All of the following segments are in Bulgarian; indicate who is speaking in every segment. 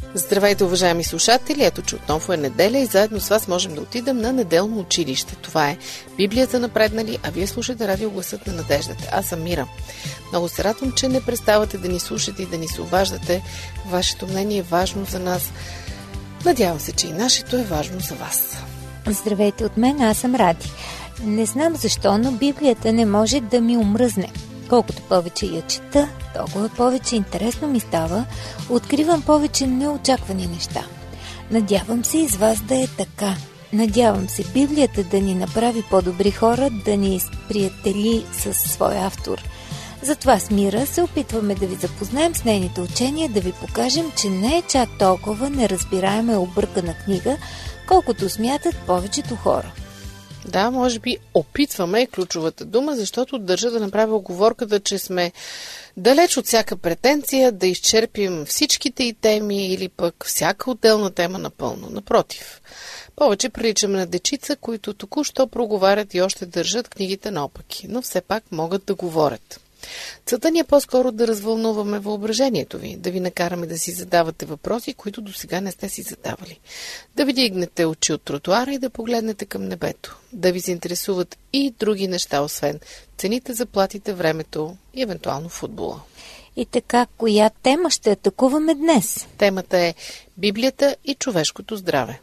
Speaker 1: Здравейте, уважаеми слушатели! Ето, че отново е неделя и заедно с вас можем да отидем на неделно училище. Това е Библията напреднали, а вие слушате радио Гласът на надеждата. Аз съм Мира. Много се радвам, че не преставате да ни слушате и да ни се обаждате. Вашето мнение е важно за нас. Надявам се, че и нашето е важно за вас.
Speaker 2: Здравейте от мен, аз съм Ради. Не знам защо, но Библията не може да ми омръзне. Колкото повече я чета, толкова повече интересно ми става, откривам повече неочаквани неща. Надявам се и с вас да е така. Надявам се Библията да ни направи по-добри хора, да ни приятели със своя автор. Затова с Мира се опитваме да ви запознаем с нейните учения, да ви покажем, че не е чак толкова неразбираема и объркана книга, колкото смятат повечето хора.
Speaker 1: Да, може би опитваме ключовата дума, защото държа да направя уговорката, че сме далеч от всяка претенция да изчерпим всичките и теми или пък всяка отделна тема напълно. Напротив, повече приличаме на дечица, които току-що проговарят и още държат книгите наопаки, но все пак могат да говорят. Целта ни е по-скоро да развълнуваме въображението ви, да ви накараме да си задавате въпроси, които досега не сте си задавали. Да ви дигнете очи от тротуара и да погледнете към небето. Да ви се интересуват и други неща, освен цените, заплатите, времето и евентуално футбола.
Speaker 2: И така, коя тема ще атакуваме днес?
Speaker 1: Темата е Библията и човешкото здраве.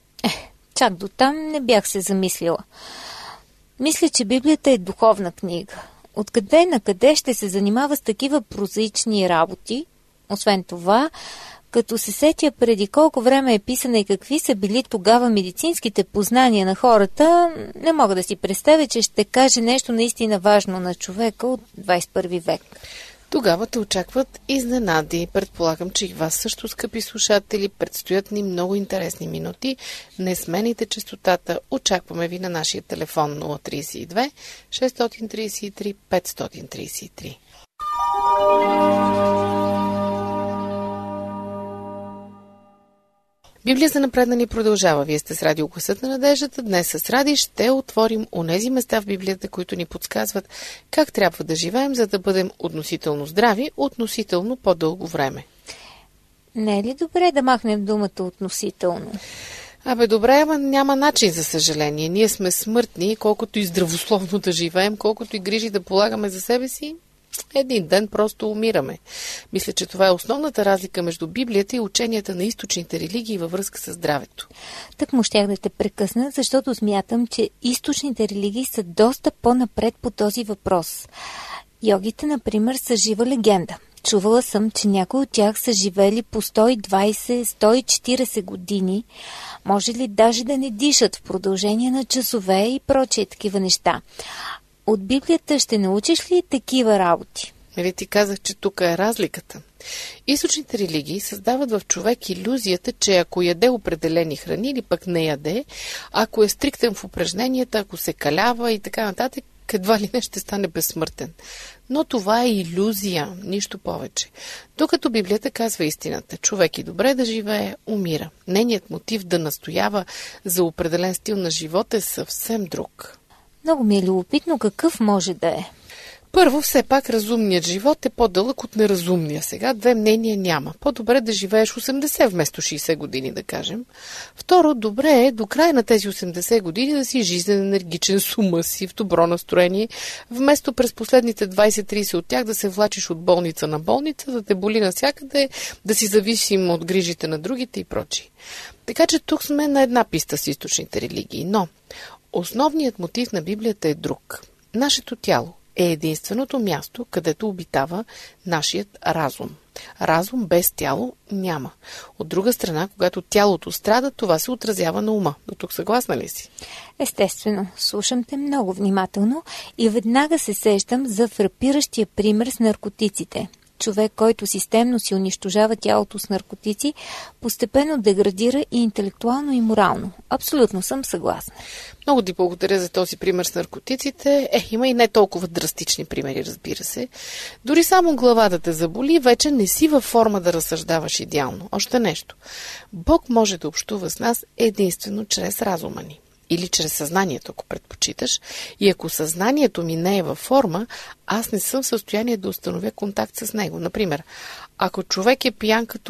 Speaker 2: Чак до там не бях се замислила. Мисля, че Библията е духовна книга. Откъде на къде ще се занимава с такива прозаични работи? Освен това, като се сетя преди колко време е писана и какви са били тогава медицинските познания на хората, не мога да си представя, че ще каже нещо наистина важно на човека от 21 век.
Speaker 1: Тогава те очакват изненади. Предполагам, че и вас също, скъпи слушатели, предстоят ни много интересни минути. Не смените честотата. Очакваме ви на нашия телефон 032 633 533. Библия за напреднали продължава. Вие сте с радио Гласът на надеждата. Днес с Ради ще отворим онези места в Библията, които ни подсказват как трябва да живеем, за да бъдем относително здрави, относително по-дълго време.
Speaker 2: Не е ли добре да махнем думата относително?
Speaker 1: Добре, ама няма начин, за съжаление. Ние сме смъртни, колкото и здравословно да живеем, колкото и грижи да полагаме за себе си, един ден просто умираме. Мисля, че това е основната разлика между Библията и ученията на източните религии във връзка с здравето.
Speaker 2: Так му щях да те прекъсна, защото смятам, че източните религии са доста по-напред по този въпрос. Йогите, например, са жива легенда. Чувала съм, че някои от тях са живели по 120-140 години. Може ли даже да не дишат в продължение на часове и прочие такива неща. От Библията ще научиш ли такива работи?
Speaker 1: Нали ти казах, че тук е разликата. Източните религии създават в човек илюзията, че ако яде определени храни или пък не яде, ако е стриктен в упражненията, ако се калява и така нататък, едва ли не ще стане безсмъртен. Но това е илюзия, нищо повече. Докато Библията казва истината, човек и добре да живее, умира. Нейният мотив да настоява за определен стил на живота е съвсем друг.
Speaker 2: Много ми е любопитно какъв може да е.
Speaker 1: Първо, все пак разумният живот е по-дълъг от неразумния. Сега две мнения няма. По-добре да живееш 80 вместо 60 години, да кажем. Второ, добре е до края на тези 80 години да си жизнен, енергичен, с ума си, в добро настроение, вместо през последните 20-30 от тях да се влачиш от болница на болница, да те боли навсякъде, да си зависим от грижите на другите и прочие. Така че тук сме на една писта с източните религии. Но основният мотив на Библията е друг. Нашето тяло е единственото място, където обитава нашият разум. Разум без тяло няма. От друга страна, когато тялото страда, това се отразява на ума. До тук съгласна ли си?
Speaker 2: Естествено, слушам те много внимателно и веднага се сещам за фрапиращия пример с наркотиците. Човек, който системно си унищожава тялото с наркотици, постепенно деградира и интелектуално и морално. Абсолютно съм съгласна.
Speaker 1: Много ти благодаря за този пример с наркотиците. Има и не толкова драстични примери, разбира се. Дори само глава да те заболи, вече не си във форма да разсъждаваш идеално. Още нещо. Бог може да общува с нас единствено чрез разума ни. Или чрез съзнанието, ако предпочиташ. И ако съзнанието ми не е във форма, аз не съм в състояние да установя контакт с него. Например, ако човек е пиян като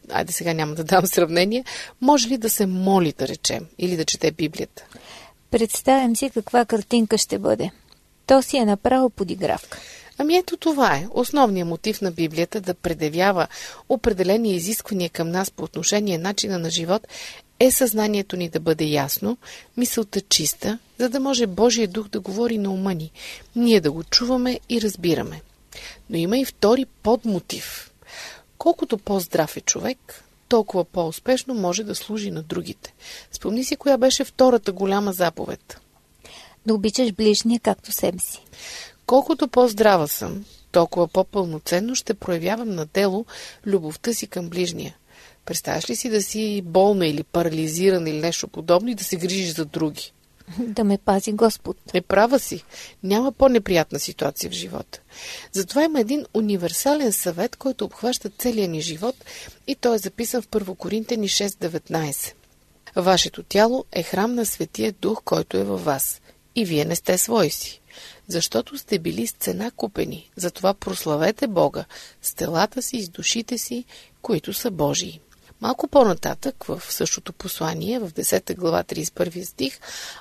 Speaker 1: айде сега няма да дам сравнение, може ли да се моли, да речем, или да чете Библията?
Speaker 2: Представям си каква картинка ще бъде. То си е направо подигравка.
Speaker 1: Ами ето това е. Основният мотив на Библията да предявява определени изисквания към нас по отношение начина на живот е съзнанието ни да бъде ясно, мисълта чиста, за да може Божия дух да говори на ума ни, ние да го чуваме и разбираме. Но има и втори подмотив. Колкото по-здрав е човек, толкова по-успешно може да служи на другите. Спомни си коя беше втората голяма заповед.
Speaker 2: Да обичаш ближния както себе си.
Speaker 1: Колкото по-здрава съм, толкова по-пълноценно ще проявявам на дело любовта си към ближния. Представяш ли си да си болна или парализирана или нещо подобно и да се грижиш за други?
Speaker 2: Да ме пази Господ.
Speaker 1: Права си. Няма по-неприятна ситуация в живота. Затова има един универсален съвет, който обхваща целия ни живот и той е записан в 1 Коринтяни 6:19. Вашето тяло е храм на Светия Дух, който е във вас. И вие не сте свои си. Защото сте били с цена купени. Затова прославете Бога с телата си и с душите си, които са Божии. Малко по-нататък, в същото послание, в 10 глава 31 стих,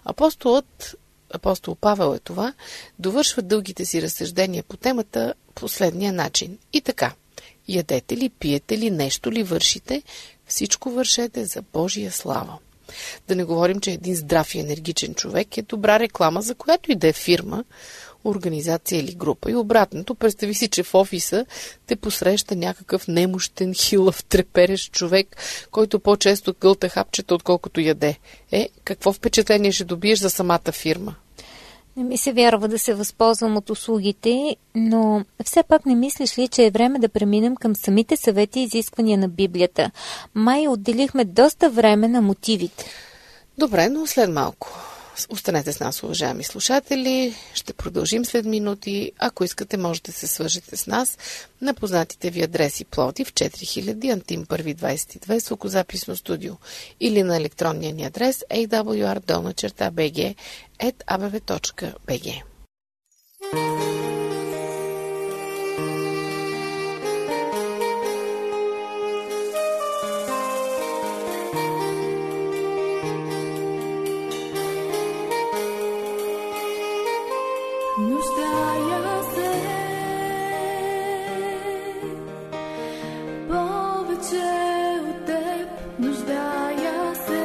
Speaker 1: апостол Павел довършва дългите си разсъждения по темата последния начин. И така, ядете ли, пиете ли, нещо ли вършите, всичко вършете за Божия слава. Да не говорим, че един здрав и енергичен човек е добра реклама, за която и да е фирма, организация или група. И обратното, представи си, че в офиса те посреща някакъв немощен, хилав, треперещ човек, който по-често гълта хапчета, отколкото яде. Какво впечатление ще добиеш за самата фирма?
Speaker 2: Не ми се вярва да се възползвам от услугите, но все пак не мислиш ли, че е време да преминем към самите съвети и изисквания на Библията? Май отделихме доста време на мотивите.
Speaker 1: Добре, но след малко. Останете с нас, уважаеми слушатели. Ще продължим след минути. Ако искате, можете да се свържете с нас на познатите ви адреси: Пловдив 4000, Антим 1 22, звукозаписно студио, или на електронния ни адрес awr@abv.bg.
Speaker 3: Нуждая се повече от теб, нуждая се,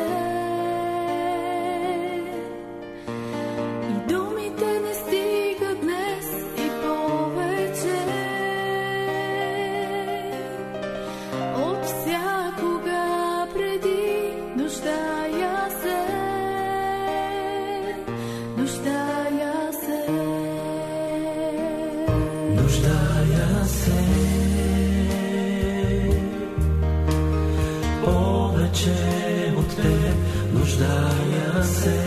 Speaker 3: и думите не стигат днес и повече от всякога преди. Нуждая се, нуждая се.
Speaker 4: Нуждая се повече от теб, нуждая се,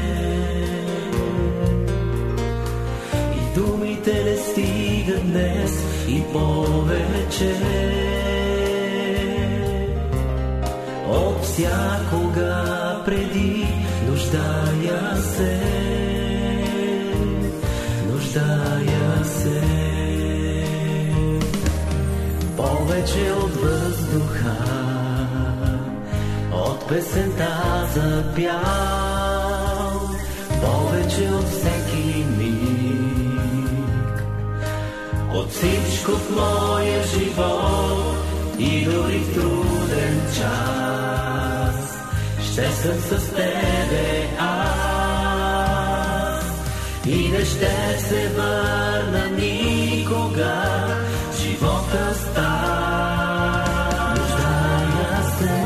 Speaker 4: и думите не стигат днес и повече от всякога преди. Нуждая се, нуждая се. Повече от въздуха, от песента за пял, повече от всеки миг, от всичко в моя живот, и дори в труден час ще съм с тебе аз, и не ще се върна никога. Живота става. Нуждая се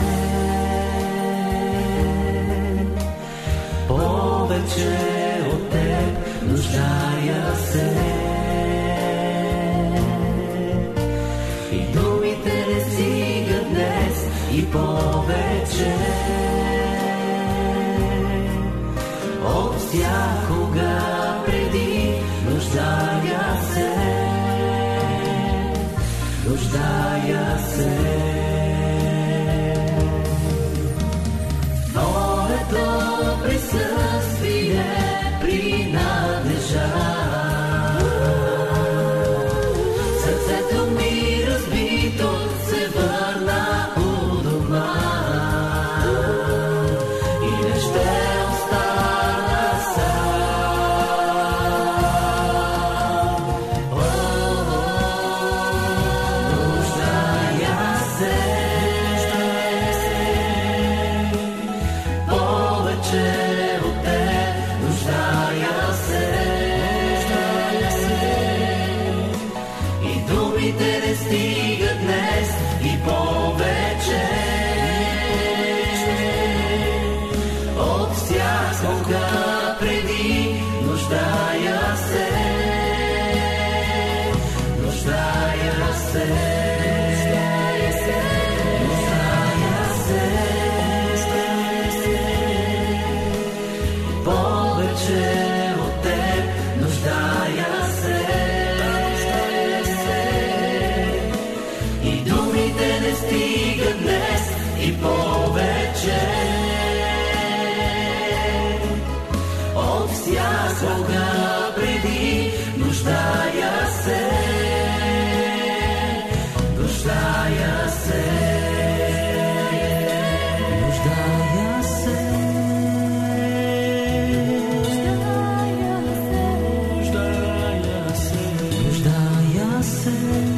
Speaker 4: повече от теб, нуждая се, и думите не стигат днес и повече от всякога преди. Нуждая се, нуждая се. Твоето присъствие принадлежа от всякога преди. Нуждая се, нуждая се, нуждая се, нуждая се,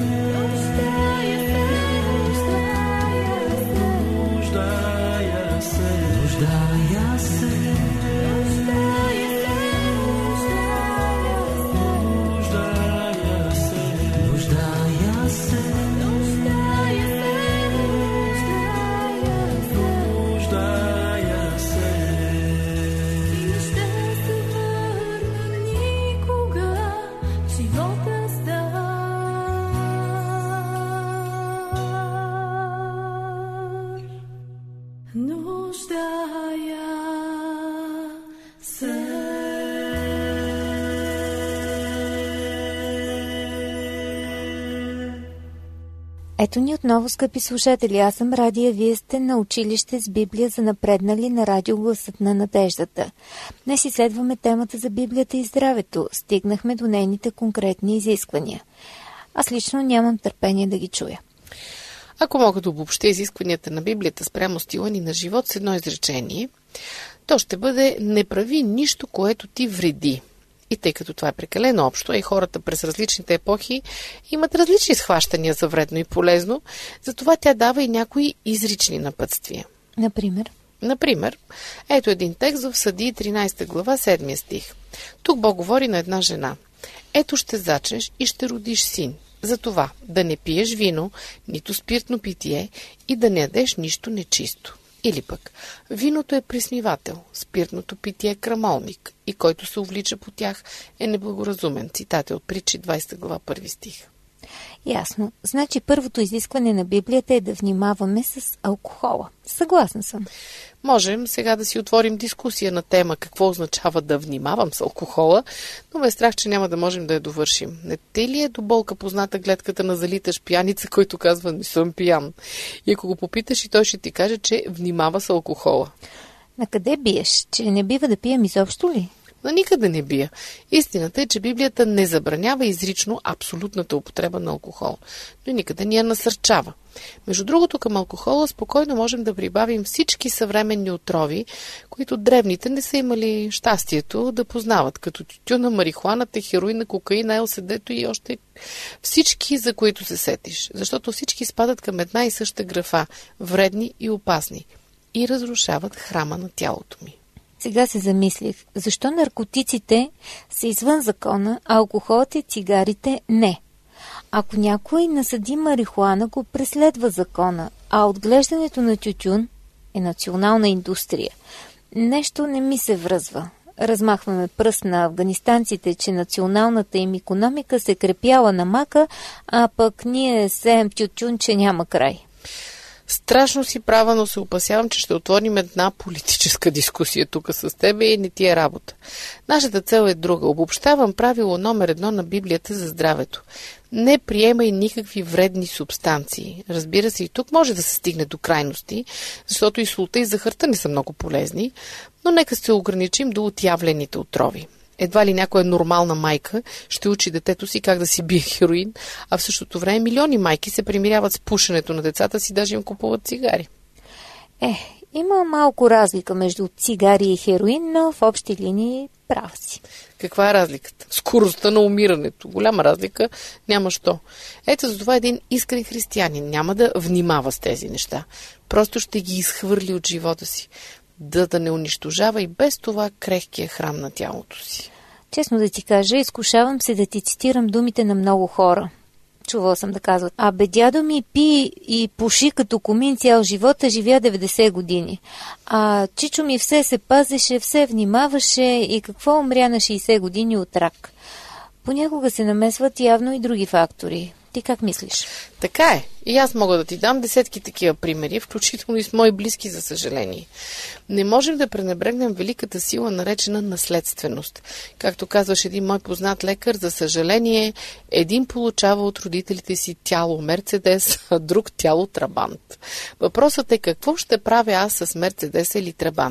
Speaker 2: Ето ни отново, скъпи слушатели. Аз съм Радия, вие сте на училище с Библия за напреднали на радио Гласът на надеждата. Днес изследваме темата за Библията и здравето. Стигнахме до нейните конкретни изисквания. Аз лично нямам търпение да ги чуя.
Speaker 1: Ако мога да обобщя изискванията на Библията спрямо стила ни на живот с едно изречение, то ще бъде: не прави нищо, което ти вреди. И тъй като това е прекалено общо, и хората през различните епохи имат различни схващания за вредно и полезно, затова тя дава и някои изрични напътствия. Например, ето един текст в Съдии 13 глава 7 стих. Тук Бог говори на една жена: ето ще зачнеш и ще родиш син. Затова да не пиеш вино, нито спиртно питие и да не ядеш нищо нечисто. Или пък, виното е присмивател, спиртното питие е крамолник и който се увлича по тях е неблагоразумен. Цитат е от Притчи 20 глава 1 стих.
Speaker 2: Ясно. Значи първото изискване на Библията е да внимаваме с алкохола. Съгласна съм.
Speaker 1: Можем сега да си отворим дискусия на тема какво означава да внимавам с алкохола, но ме страх, че няма да можем да я довършим. Не те ли е до болка позната гледката на залиташ пияница, който казва: не съм пиян? И ако го попиташ, и той ще ти каже, че внимава с алкохола.
Speaker 2: На къде биеш? Че не бива да пием изобщо ли?
Speaker 1: Но никъде не бия. Истината е, че Библията не забранява изрично абсолютната употреба на алкохол, но и никъде ни я насърчава. Между другото, към алкохола спокойно можем да прибавим всички съвременни отрови, които древните не са имали щастието да познават, като тютюна, марихуаната, хероина, кокаина, ЛСД-то и още всички, за които се сетиш. Защото всички спадат към една и съща графа – вредни и опасни, и разрушават храма на тялото ми.
Speaker 2: Сега се замислих, защо наркотиците са извън закона, а алкохолът и цигарите не? Ако някой насади марихуана, го преследва закона, а отглеждането на тютюн е национална индустрия. Нещо не ми се връзва. Размахваме пръст на афганистанците, че националната им икономика се крепяла на мака, а пък ние сеем тютюн, че няма край.
Speaker 1: Страшно си права, но се опасявам, че ще отворим една политическа дискусия тук с тебе и не ти е работа. Нашата цел е друга. Обобщавам правило номер 1 на Библията за здравето. Не приемай никакви вредни субстанции. Разбира се, и тук може да се стигне до крайности, защото и солта и захарта не са много полезни, но нека се ограничим до отявлените отрови. Едва ли някоя нормална майка ще учи детето си как да си бие хероин, а в същото време милиони майки се примиряват с пушенето на децата си, даже им купуват цигари.
Speaker 2: Има малко разлика между цигари и хероин, но в общи линии прав си.
Speaker 1: Каква е разликата? Скоростта на умирането. Голяма разлика няма що. Ето за това един искрен християнин няма да внимава с тези неща. Просто ще ги изхвърли от живота си. Да не унищожава и без това крехкия храм на тялото си.
Speaker 2: Честно да ти кажа, изкушавам се да ти цитирам думите на много хора. Чувала съм да казват: абе, дядо ми пи и пуши като комин цял живота, живя 90 години. А чичо ми все се пазеше, все внимаваше и какво умря на 60 години от рак. Понякога се намесват явно и други фактори. Ти как мислиш?
Speaker 1: Така е. И аз мога да ти дам десетки такива примери, включително и с мои близки, за съжаление. Не можем да пренебрегнем великата сила, наречена наследственост. Както казваш един мой познат лекар, за съжаление, един получава от родителите си тяло Мерцедес, а друг тяло Трабант. Въпросът е какво ще правя аз с Мерцедеса или Трабанта?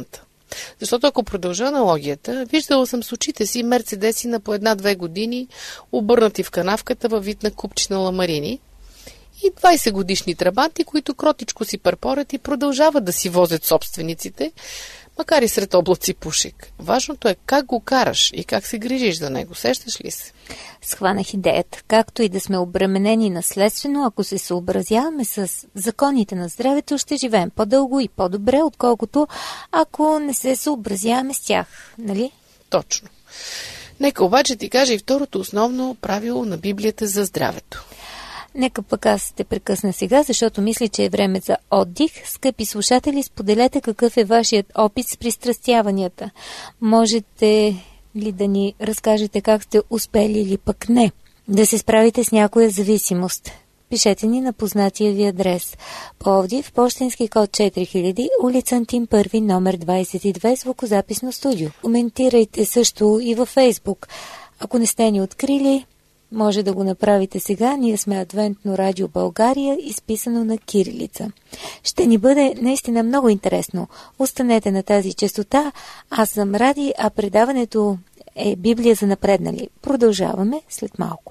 Speaker 1: Защото ако продължа аналогията, виждала съм с очите си мерцедеси на по 1-2 години, обърнати в канавката във вид на купчина ламарини, и 20 годишни трабанти, които кротичко си парпорят и продължават да си возят собствениците, макар и сред облаци пушек. Важното е как го караш и как се грижиш за него. Сещаш ли се?
Speaker 2: Схванах идеята. Както и да сме обременени наследствено, ако се съобразяваме с законите на здравето, ще живеем по-дълго и по-добре, отколкото ако не се съобразяваме с тях. Нали?
Speaker 1: Точно. Нека обаче ти кажа и второто основно правило на Библията за здравето.
Speaker 2: Нека пък аз те прекъсна сега, защото мисля, че е време за отдих. Скъпи слушатели, споделете какъв е вашият опит с пристрастяванията. Можете ли да ни разкажете как сте успели или пък не да се справите с някоя зависимост? Пишете ни на познатия ви адрес. Пловдив, пощенски код 4000, улица Антим 1, номер 22, звукозаписно студио. Коментирайте също и във Фейсбук. Ако не сте ни открили, може да го направите сега. Ние сме Адвентно радио България, изписано на кирилица. Ще ни бъде наистина много интересно. Останете на тази честота. Аз съм Ради, а предаването е Библия за напреднали. Продължаваме след малко.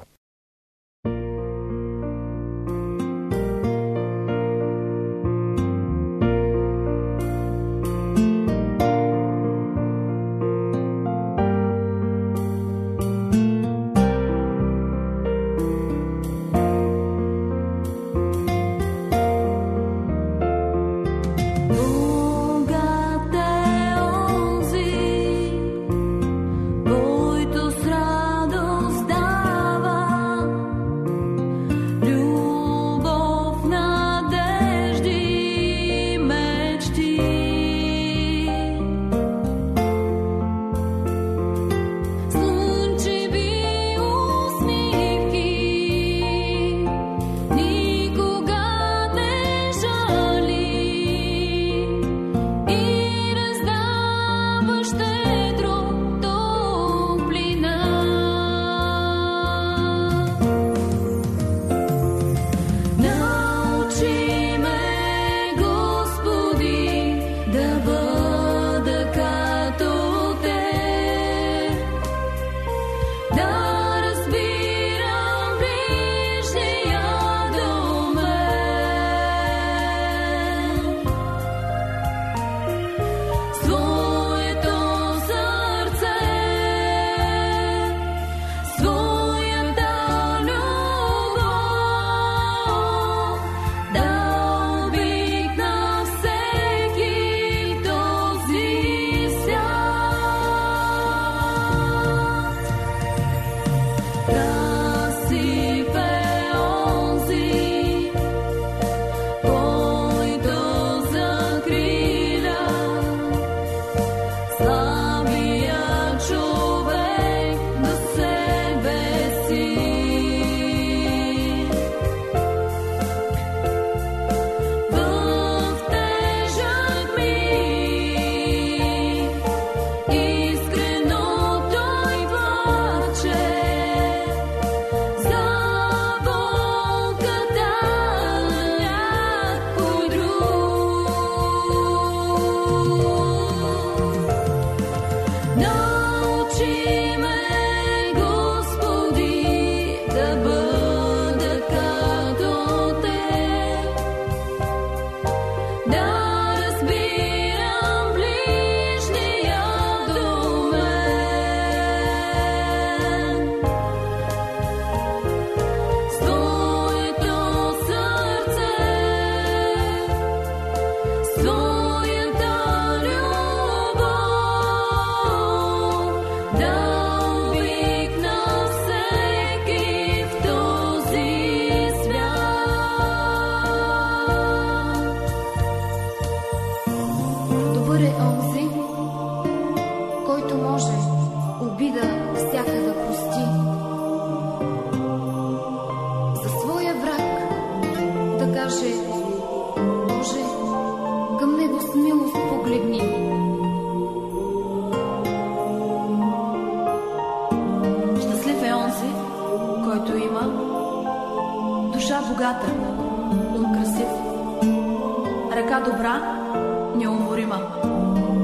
Speaker 3: Душа богата, ум красив, ръка добра, неуморима.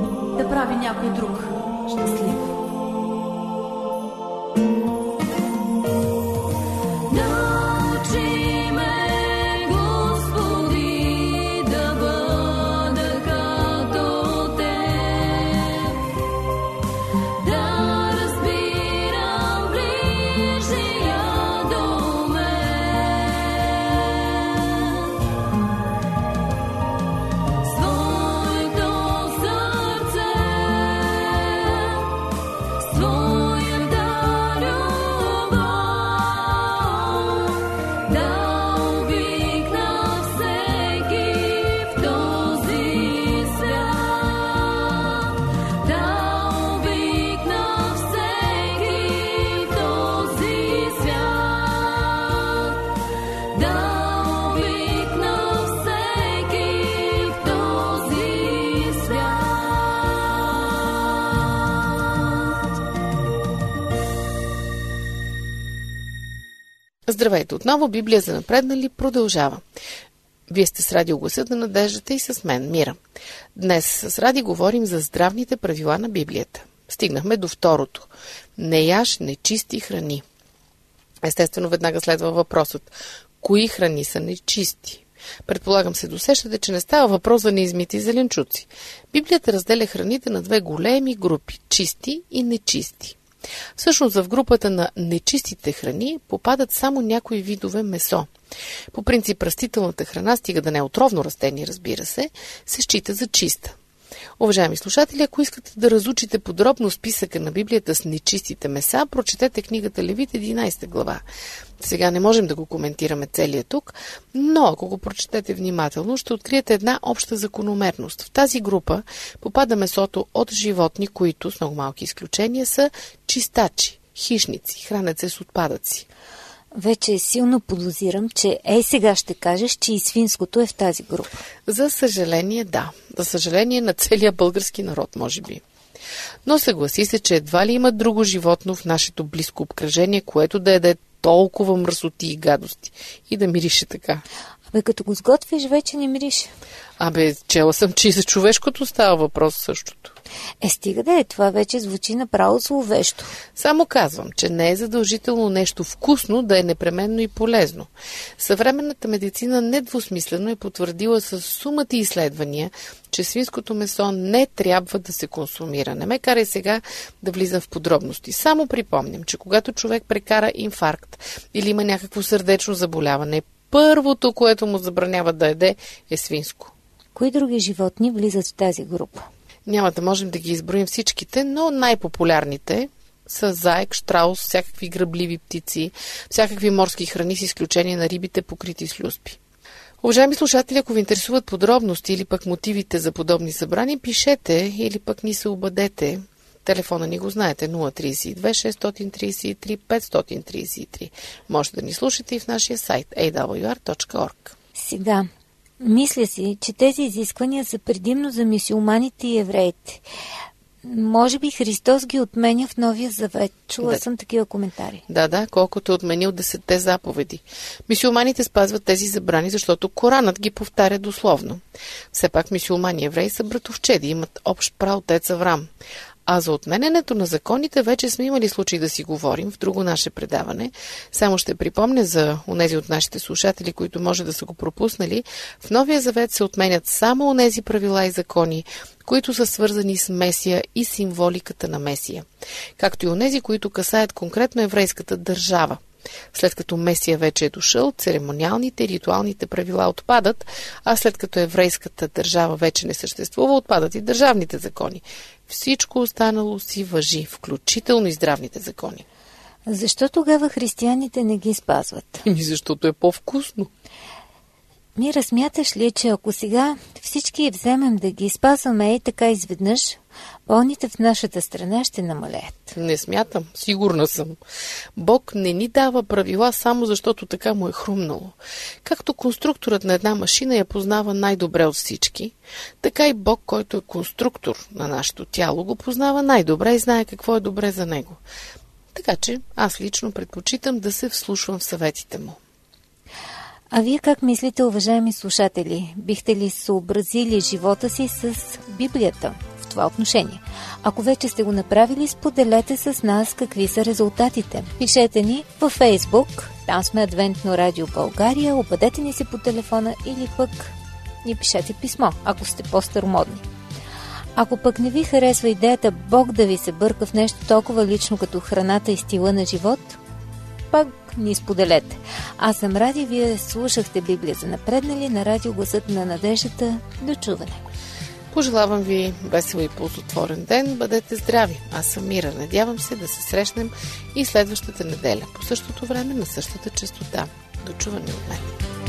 Speaker 3: да прави някой друг щастлив.
Speaker 1: Здравейте отново, Библия за напреднали продължава. Вие сте с Радио Гласът на надеждата и с мен, Мира. Днес с Ради говорим за здравните правила на Библията. Стигнахме до второто. Не яж нечисти храни. Естествено, веднага следва въпросът. Кои храни са нечисти? Предполагам се досещате, че не става въпрос за неизмити зеленчуци. Библията разделя храните на две големи групи – чисти и нечисти. Всъщност в групата на нечистите храни попадат само някои видове месо. По принцип растителната храна, стига да не е отровно растение, разбира се счита за чиста. Уважаеми слушатели, ако искате да разучите подробно списъка на Библията с нечистите меса, прочетете книгата Левит 11 глава. Сега не можем да го коментираме целия тук, но ако го прочетете внимателно, ще откриете една обща закономерност. В тази група попада месото от животни, които, с много малки изключения, са чистачи, хищници, хранят се с отпадъци.
Speaker 2: Вече силно подозирам, че сега ще кажеш, че и свинското е в тази група.
Speaker 1: За съжаление, да. За съжаление на целия български народ, може би. Но съгласи се, че едва ли има друго животно в нашето близко обкръжение, което да яде толкова мръсоти и гадости и да мирише така.
Speaker 2: Като го сготвиш, вече не мирише.
Speaker 1: Чела съм, че и за човешкото става въпрос същото.
Speaker 2: Стига да е, това вече звучи направо зловещо.
Speaker 1: Само казвам, че не е задължително нещо вкусно да е непременно и полезно. Съвременната медицина недвусмислено е потвърдила с сумата изследвания, че свинското месо не трябва да се консумира. Не ме карай сега да влизам в подробности. Само припомням, че когато човек прекара инфаркт или има някакво сърдечно заболяване, първото, което му забранява да яде, е свинско.
Speaker 2: Кои други животни влизат в тази група?
Speaker 1: Няма да можем да ги изброим всичките, но най-популярните са заек, щраус, всякакви гръбливи птици, всякакви морски храни с изключение на рибите, покрити с люспи. Уважаеми слушатели, ако ви интересуват подробности или пък мотивите за подобни събрани, пишете или пък ни се обадете. Телефона ни го знаете 032 633 533. Можете да ни слушате и в нашия сайт awr.org.
Speaker 2: Сега, мисля си, че тези изисквания са предимно за мюсюлманите и евреите. Може би Христос ги отменя в Новия Завет. Чула съм такива коментари.
Speaker 1: Да, колкото е отменил 10 заповеди. Мюсюлманите спазват тези забрани, защото Коранът ги повтаря дословно. Все пак мюсюлмани и евреи са братовчеди, имат общ праотец Аврам. А за отменянето на законите вече сме имали случай да си говорим в друго наше предаване. Само ще припомня за онези от нашите слушатели, които може да са го пропуснали. В Новия Завет се отменят само онези правила и закони, които са свързани с Месия и символиката на Месия, както и онези, които касаят конкретно еврейската държава. След като Месия вече е дошъл, церемониалните и ритуалните правила отпадат, а след като еврейската държава вече не съществува, отпадат и държавните закони. Всичко останало си важи, включително и здравните закони.
Speaker 2: Защо тогава християните не ги спазват?
Speaker 1: Защото е по-вкусно.
Speaker 2: Мира, смяташ ли, че ако сега всички вземем да ги спазваме така изведнъж, болните в нашата страна ще намалеят?
Speaker 1: Не смятам, сигурна съм. Бог не ни дава правила само защото така му е хрумнало. Както конструкторът на една машина я познава най-добре от всички, така и Бог, който е конструктор на нашето тяло, го познава най-добре и знае какво е добре за него. Така че аз лично предпочитам да се вслушвам в съветите му.
Speaker 2: А вие как мислите, уважаеми слушатели? Бихте ли съобразили живота си с Библията? В това отношение. Ако вече сте го направили, споделете с нас какви са резултатите. Пишете ни във Facebook, там сме Адвентно радио България, обадете ни се по телефона или пък ни пишете писмо, ако сте по-старомодни. Ако пък не ви харесва идеята Бог да ви се бърка в нещо толкова лично като храната и стила на живот, пак ни споделете. Аз съм Ради, вие слушахте Библия за напреднали на радио Гласът на надеждата. До чуване!
Speaker 1: Пожелавам ви весел и ползотворен ден. Бъдете здрави. Аз съм Мира. Надявам се да се срещнем и следващата неделя по същото време на същата честота. До чуване от мен.